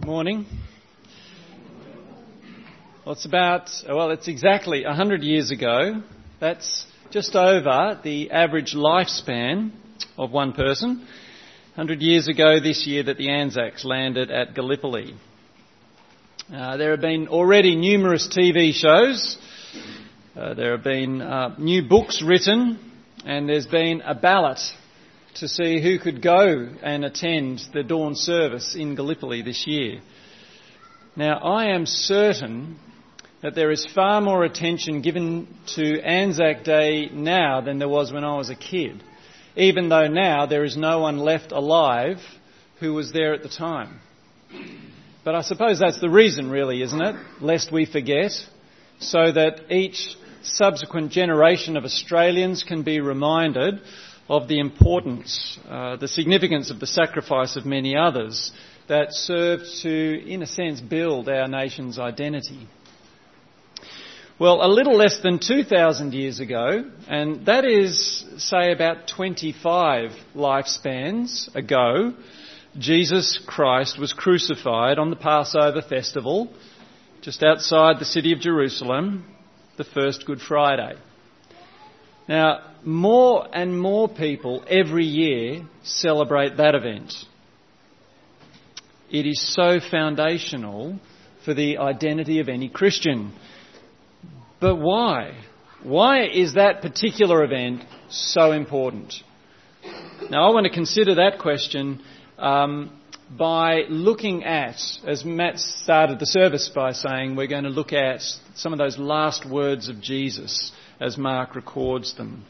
Morning. Well, it's exactly 100 years ago. That's just over the average lifespan of one person. 100 years ago this year that the Anzacs landed at Gallipoli. There have been already numerous TV shows. There have been new books written, and there's been a ballot to see who could go and attend the dawn service in Gallipoli this year. Now, I am certain that there is far more attention given to Anzac Day now than there was when I was a kid, even though now there is no one left alive who was there at the time. But I suppose that's the reason, really, isn't it? Lest we forget, so that each subsequent generation of Australians can be reminded of the importance, the significance of the sacrifice of many others that served to, in a sense, build our nation's identity. Well, a little less than 2,000 years ago, and that is, say, about 25 lifespans ago, Jesus Christ was crucified on the Passover festival just outside the city of Jerusalem, the first Good Friday. Now, more and more people every year celebrate that event. It is so foundational for the identity of any Christian. But why? Why is that particular event so important? Now, I want to consider that question by looking at, as Matt started the service by saying, we're going to look at some of those last words of Jesus as Mark records them.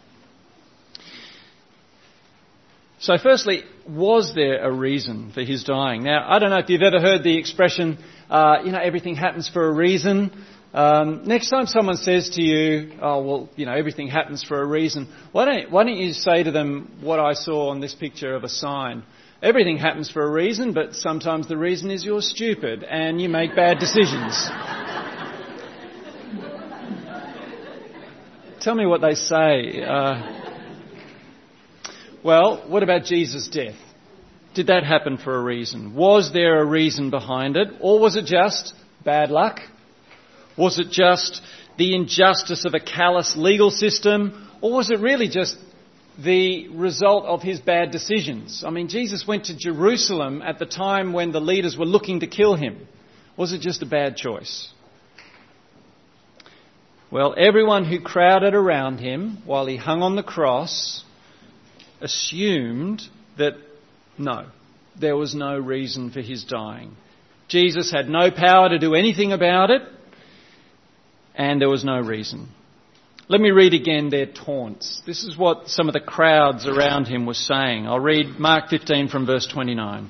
So firstly, was there a reason for his dying? Now, I don't know if you've ever heard the expression, everything happens for a reason. Next time someone says to you, everything happens for a reason, why don't you say to them what I saw on this picture of a sign? Everything happens for a reason, but sometimes the reason is you're stupid and you make bad decisions. Tell me what they say. Well, what about Jesus' death? Did that happen for a reason? Was there a reason behind it? Or was it just bad luck? Was it just the injustice of a callous legal system? Or was it really just the result of his bad decisions? I mean, Jesus went to Jerusalem at the time when the leaders were looking to kill him. Was it just a bad choice? Well, everyone who crowded around him while he hung on the cross assumed that no, there was no reason for his dying. Jesus had no power to do anything about it, and there was no reason. Let me read again their taunts. This is what some of the crowds around him were saying. I'll read Mark 15 from verse 29.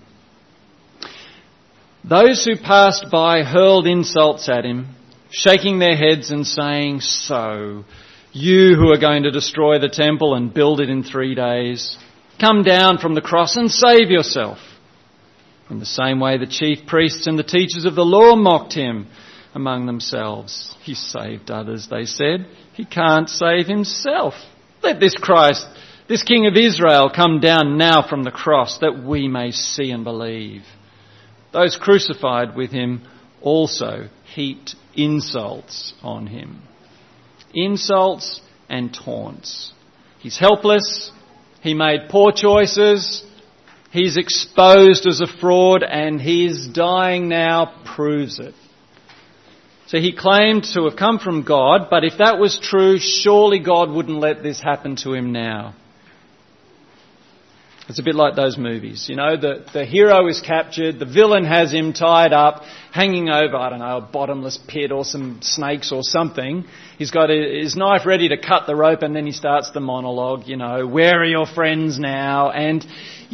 Those who passed by hurled insults at him, shaking their heads and saying, "So, you who are going to destroy the temple and build it in 3 days, come down from the cross and save yourself." In the same way, the chief priests and the teachers of the law mocked him among themselves. "He saved others," they said. "He can't save himself. Let this Christ, this King of Israel, come down now from the cross that we may see and believe." Those crucified with him also heaped insults on him. Insults and taunts. He's helpless. He made poor choices. He's exposed as a fraud, and his dying now proves it. So he claimed to have come from God, but if that was true, surely God wouldn't let this happen to him now. It's a bit like those movies, the hero is captured, the villain has him tied up, hanging over, a bottomless pit or some snakes or something. He's got his knife ready to cut the rope, and then he starts the monologue, "Where are your friends now?" And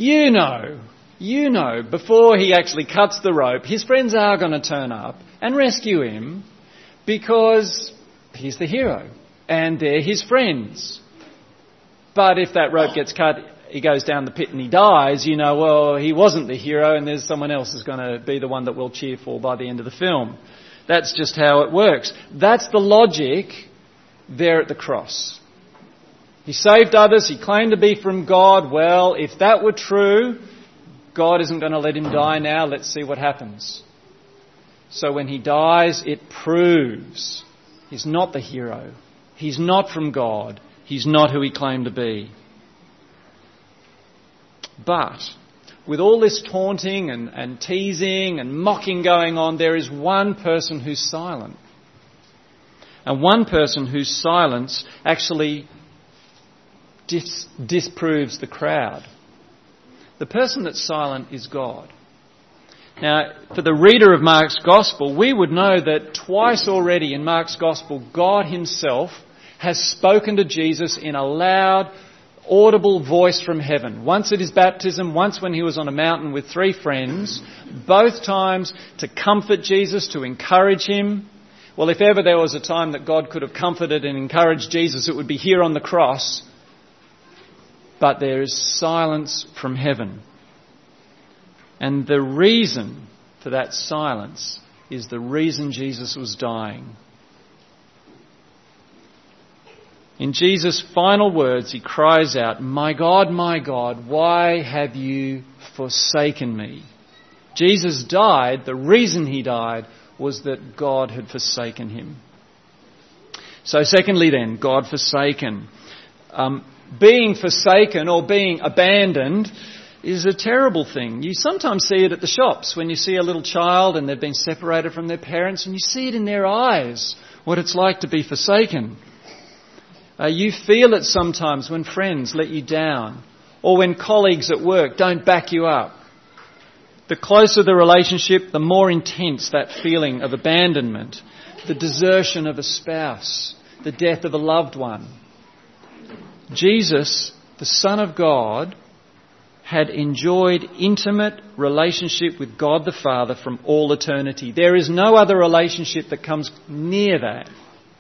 before he actually cuts the rope, his friends are going to turn up and rescue him because he's the hero and they're his friends. But if that rope gets cut, he goes down the pit and he dies, he wasn't the hero and there's someone else who's going to be the one that we'll cheer for by the end of the film. That's just how it works. That's the logic there at the cross. He saved others, he claimed to be from God. Well, if that were true, God isn't going to let him die now. Let's see what happens. So when he dies, it proves he's not the hero. He's not from God. He's not who he claimed to be. But with all this taunting and teasing and mocking going on, there is one person who's silent. And one person whose silence actually disproves the crowd. The person that's silent is God. Now, for the reader of Mark's Gospel, we would know that twice already in Mark's Gospel, God himself has spoken to Jesus in a loud, audible voice from heaven. Once at his baptism, once when he was on a mountain with 3 friends, both times to comfort Jesus, to encourage him. Well, if ever there was a time that God could have comforted and encouraged Jesus, it would be here on the cross. But there is silence from heaven. And the reason for that silence is the reason Jesus was dying. In Jesus' final words, he cries out, my God, why have you forsaken me?" Jesus died. The reason he died was that God had forsaken him. So secondly then, God forsaken. Being forsaken or being abandoned is a terrible thing. You sometimes see it at the shops when you see a little child and they've been separated from their parents, and you see it in their eyes what it's like to be forsaken. You feel it sometimes when friends let you down, or when colleagues at work don't back you up. The closer the relationship, the more intense that feeling of abandonment, the desertion of a spouse, the death of a loved one. Jesus, the Son of God, had enjoyed intimate relationship with God the Father from all eternity. There is no other relationship that comes near that.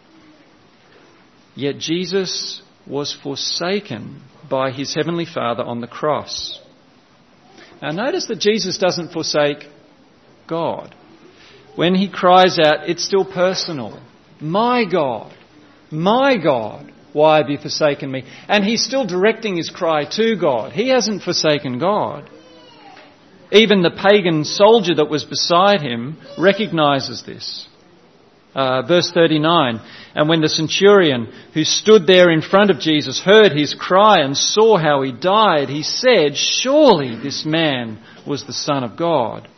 Yet Jesus was forsaken by his heavenly Father on the cross. Now notice that Jesus doesn't forsake God. When he cries out, it's still personal. My God, why have you forsaken me? And he's still directing his cry to God. He hasn't forsaken God. Even the pagan soldier that was beside him recognises this. Verse 39, and when the centurion who stood there in front of Jesus heard his cry and saw how he died, he said, surely this man was the Son of God.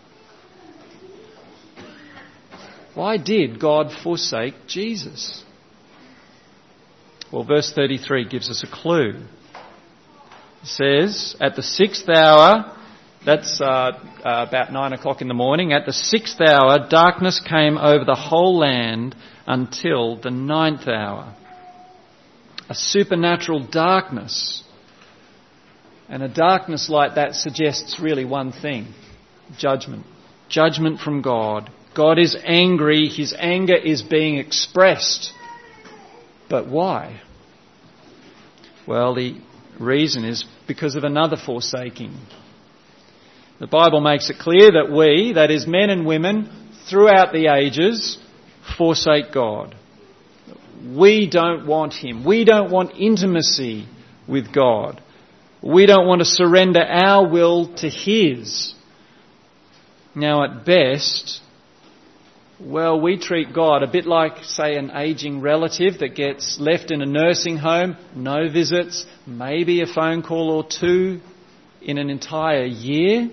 Why did God forsake Jesus? Well, verse 33 gives us a clue. It says, at the 6th hour, that's about 9 o'clock in the morning, at the 6th hour, darkness came over the whole land until the 9th hour. A supernatural darkness. And a darkness like that suggests really one thing: judgment. Judgment from God. God is angry. His anger is being expressed. But why? Well, the reason is because of another forsaking. The Bible makes it clear that we, that is men and women, throughout the ages, forsake God. We don't want him. We don't want intimacy with God. We don't want to surrender our will to his. Now, at best, well, we treat God a bit like, say, an ageing relative that gets left in a nursing home, no visits, maybe a phone call or two in an entire year.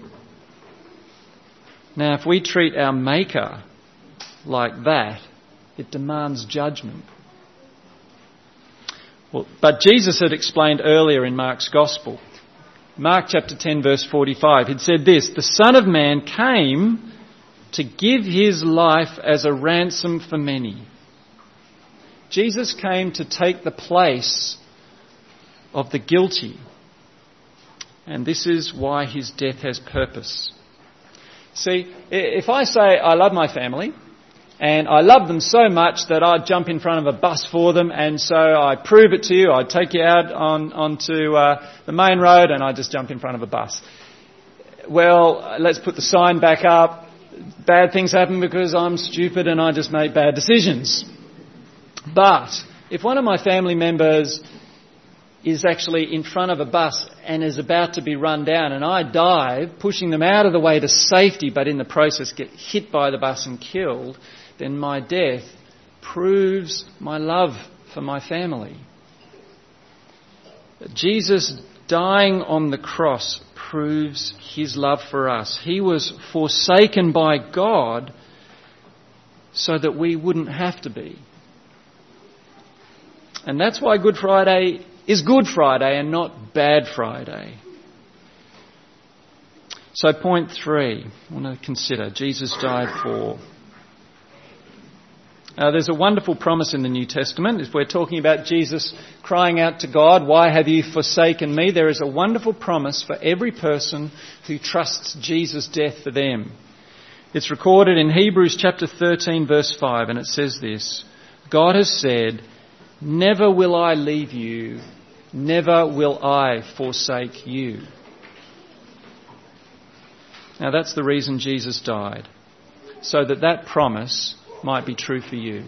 Now, if we treat our Maker like that, it demands judgment. Well, but Jesus had explained earlier in Mark's Gospel, Mark chapter 10 verse 45, he'd said this, the Son of Man came to give his life as a ransom for many. Jesus came to take the place of the guilty. And this is why his death has purpose. See, if I say I love my family, and I love them so much that I'd jump in front of a bus for them, and so I prove it to you, I'd take you out onto the main road and I just jump in front of a bus. Well, let's put the sign back up. Bad things happen because I'm stupid and I just make bad decisions. But if one of my family members is actually in front of a bus and is about to be run down, and I dive, pushing them out of the way to safety, but in the process get hit by the bus and killed, then my death proves my love for my family. Jesus dying on the cross proves his love for us. He was forsaken by God so that we wouldn't have to be. And that's why Good Friday is Good Friday and not Bad Friday. So point 3, I want to consider Jesus died for. There's a wonderful promise in the New Testament. If we're talking about Jesus crying out to God, "Why have you forsaken me?" There is a wonderful promise for every person who trusts Jesus' death for them. It's recorded in Hebrews chapter 13 verse 5, and it says this: God has said, "Never will I leave you, never will I forsake you." Now that's the reason Jesus died, so that that promise might be true for you.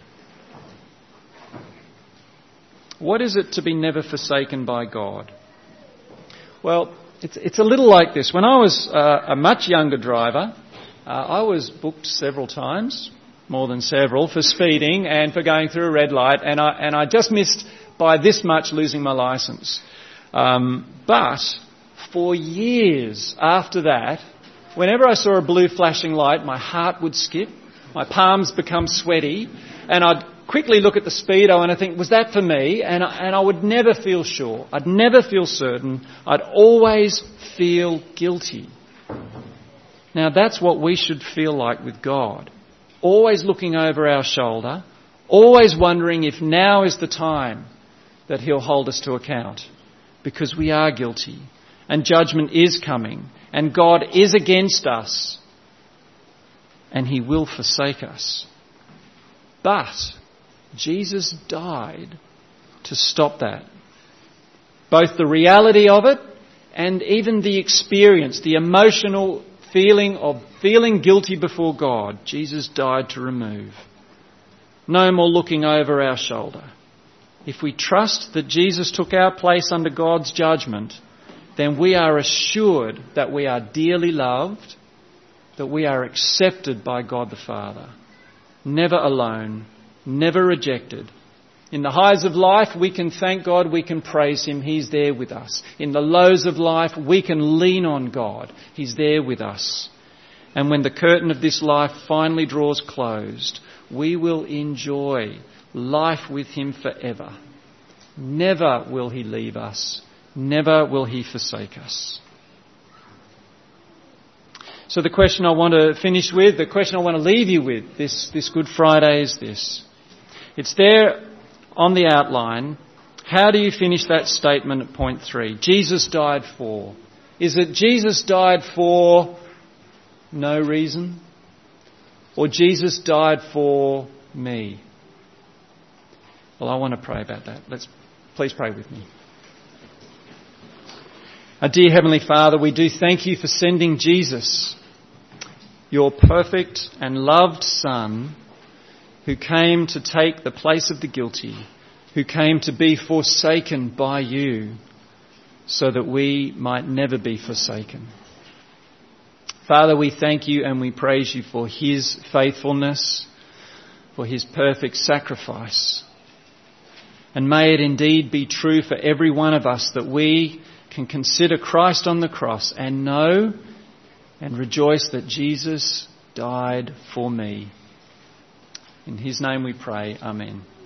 What is it to be never forsaken by God? Well, it's a little like this. When I was a much younger driver, I was booked several times, more than several, for speeding and for going through a red light, and I just missed by this much losing my licence. But for years after that, whenever I saw a blue flashing light, my heart would skip, my palms become sweaty, and I'd quickly look at the speedo and I think, was that for me? And I would never feel sure. I'd never feel certain. I'd always feel guilty. Now that's what we should feel like with God. Always looking over our shoulder, always wondering if now is the time that he'll hold us to account, because we are guilty and judgment is coming and God is against us and he will forsake us. But Jesus died to stop that. Both the reality of it and even the experience, the emotional feeling of feeling guilty before God, Jesus died to remove. No more looking over our shoulder. If we trust that Jesus took our place under God's judgment, then we are assured that we are dearly loved, that we are accepted by God the Father. Never alone, never rejected. In the highs of life, we can thank God, we can praise him, he's there with us. In the lows of life, we can lean on God, he's there with us. And when the curtain of this life finally draws closed, we will enjoy life with him forever. Never will he leave us, never will he forsake us. So the question I want to finish with, the question I want to leave you with this Good Friday is this. It's there on the outline. How do you finish that statement at point 3? Jesus died for. Is it Jesus died for no reason? Or Jesus died for me? Well, I want to pray about that. Please pray with me. Our dear Heavenly Father, we do thank you for sending Jesus, your perfect and loved Son, who came to take the place of the guilty, who came to be forsaken by you so that we might never be forsaken. Father, we thank you and we praise you for his faithfulness, for his perfect sacrifice. And may it indeed be true for every one of us that we can consider Christ on the cross and know and rejoice that Jesus died for me. In his name we pray. Amen.